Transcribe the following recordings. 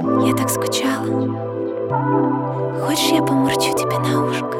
Я так скучала. Хочешь, я помурчу тебе на ушко?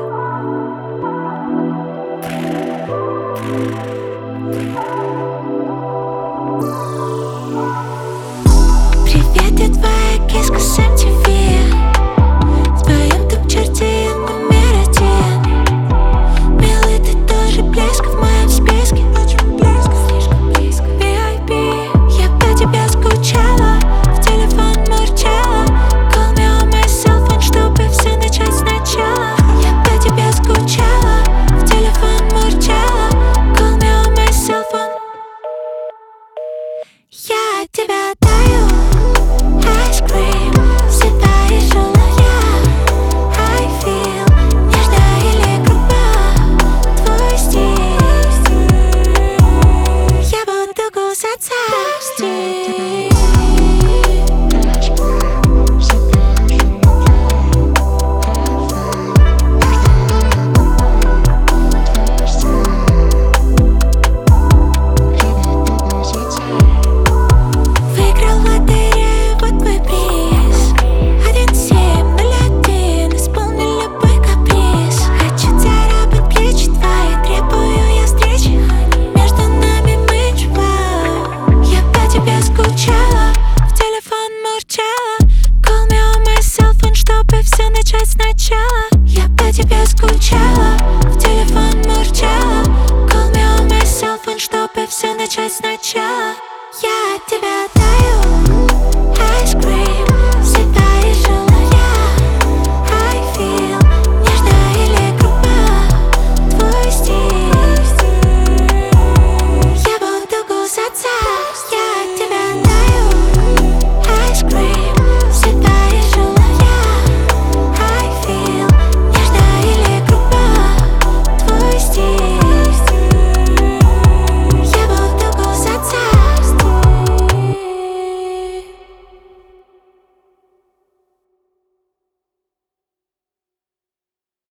Привет, я твоя киска с MTV. В твоем топ-чарте номер 1. Милый, ты тоже близко в моем списке. Очень близко, слишком близко. VIP, я по тебе скучала. В телефон мурчала. Call me on my cell phone, чтобы все начать сначала. Я по тебе скучала. В телефон мурчала. Call me on my cell phone. Я от тебя таю. Ice cream.